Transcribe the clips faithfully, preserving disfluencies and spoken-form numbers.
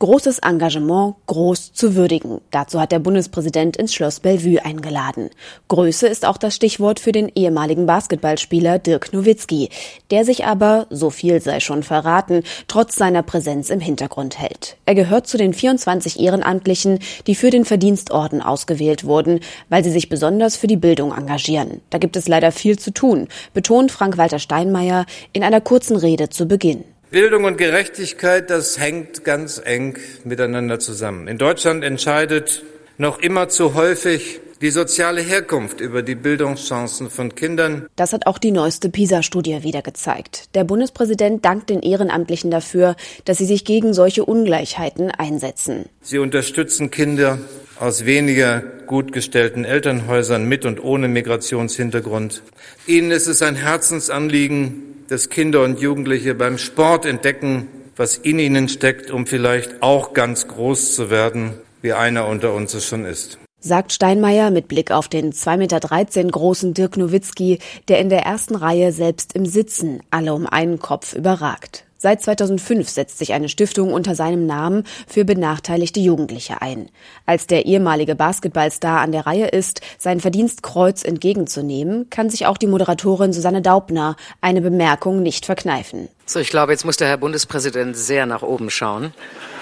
Großes Engagement, groß zu würdigen. Dazu hat der Bundespräsident ins Schloss Bellevue eingeladen. Größe ist auch das Stichwort für den ehemaligen Basketballspieler Dirk Nowitzki, der sich aber, so viel sei schon verraten, trotz seiner Präsenz im Hintergrund hält. Er gehört zu den vierundzwanzig Ehrenamtlichen, die für den Verdienstorden ausgewählt wurden, weil sie sich besonders für die Bildung engagieren. Da gibt es leider viel zu tun, betont Frank-Walter Steinmeier in einer kurzen Rede zu Beginn. Bildung und Gerechtigkeit, das hängt ganz eng miteinander zusammen. In Deutschland entscheidet noch immer zu häufig die soziale Herkunft über die Bildungschancen von Kindern. Das hat auch die neueste PISA-Studie wieder gezeigt. Der Bundespräsident dankt den Ehrenamtlichen dafür, dass sie sich gegen solche Ungleichheiten einsetzen. Sie unterstützen Kinder aus weniger gut gestellten Elternhäusern mit und ohne Migrationshintergrund. Ihnen ist es ein Herzensanliegen, dass Kinder und Jugendliche beim Sport entdecken, was in ihnen steckt, um vielleicht auch ganz groß zu werden, wie einer unter uns es schon ist. Sagt Steinmeier mit Blick auf den zwei Meter dreizehn großen Dirk Nowitzki, der in der ersten Reihe selbst im Sitzen alle um einen Kopf überragt. Seit zweitausendfünf setzt sich eine Stiftung unter seinem Namen für benachteiligte Jugendliche ein. Als der ehemalige Basketballstar an der Reihe ist, sein Verdienstkreuz entgegenzunehmen, kann sich auch die Moderatorin Susanne Daubner eine Bemerkung nicht verkneifen. So, ich glaube, jetzt muss der Herr Bundespräsident sehr nach oben schauen.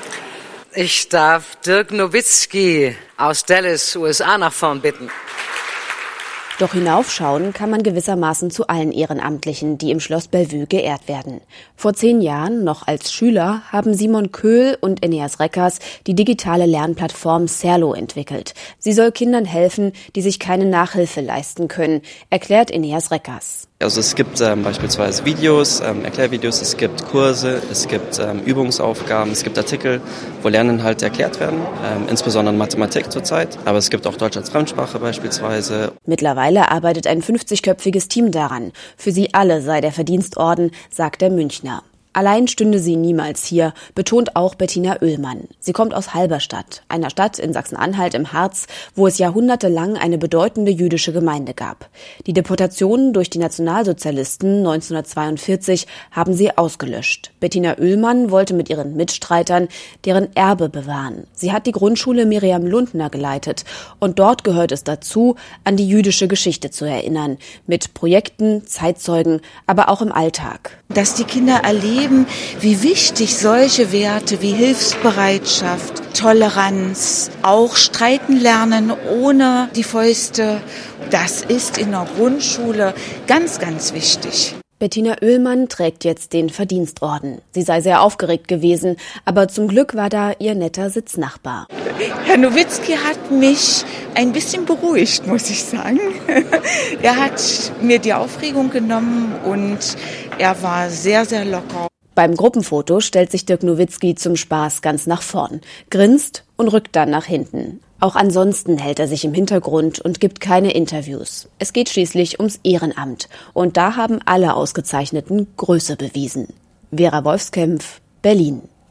Ich darf Dirk Nowitzki aus Dallas, U S A, nach vorn bitten. Doch hinaufschauen kann man gewissermaßen zu allen Ehrenamtlichen, die im Schloss Bellevue geehrt werden. Vor zehn Jahren, noch als Schüler, haben Simon Köhl und Eneas Reckers die digitale Lernplattform Serlo entwickelt. Sie soll Kindern helfen, die sich keine Nachhilfe leisten können, erklärt Eneas Reckers. Also es gibt ähm, beispielsweise Videos, ähm, Erklärvideos, es gibt Kurse, es gibt ähm, Übungsaufgaben, es gibt Artikel, wo Lerninhalte erklärt werden, ähm, insbesondere Mathematik zurzeit, aber es gibt auch Deutsch als Fremdsprache beispielsweise. Mittlerweile arbeitet ein fünfzigköpfiges Team daran. Für sie alle sei der Verdienstorden, sagt der Münchner. Allein stünde sie niemals hier, betont auch Bettina Oehlmann. Sie kommt aus Halberstadt, einer Stadt in Sachsen-Anhalt im Harz, wo es jahrhundertelang eine bedeutende jüdische Gemeinde gab. Die Deportationen durch die Nationalsozialisten neunzehnhundertzweiundvierzig haben sie ausgelöscht. Bettina Oehlmann wollte mit ihren Mitstreitern deren Erbe bewahren. Sie hat die Grundschule Miriam Lundner geleitet und dort gehört es dazu, an die jüdische Geschichte zu erinnern, mit Projekten, Zeitzeugen, aber auch im Alltag. Dass die Kinder erleben, wie wichtig solche Werte wie Hilfsbereitschaft, Toleranz, auch streiten lernen ohne die Fäuste, das ist in der Grundschule ganz, ganz wichtig. Bettina Oehlmann trägt jetzt den Verdienstorden. Sie sei sehr aufgeregt gewesen, aber zum Glück war da ihr netter Sitznachbar. Herr Nowitzki hat mich ein bisschen beruhigt, muss ich sagen. Er hat mir die Aufregung genommen und er war sehr, sehr locker. Beim Gruppenfoto stellt sich Dirk Nowitzki zum Spaß ganz nach vorn, grinst und rückt dann nach hinten. Auch ansonsten hält er sich im Hintergrund und gibt keine Interviews. Es geht schließlich ums Ehrenamt. Und da haben alle Ausgezeichneten Größe bewiesen. Vera Wolfskämpf, Berlin.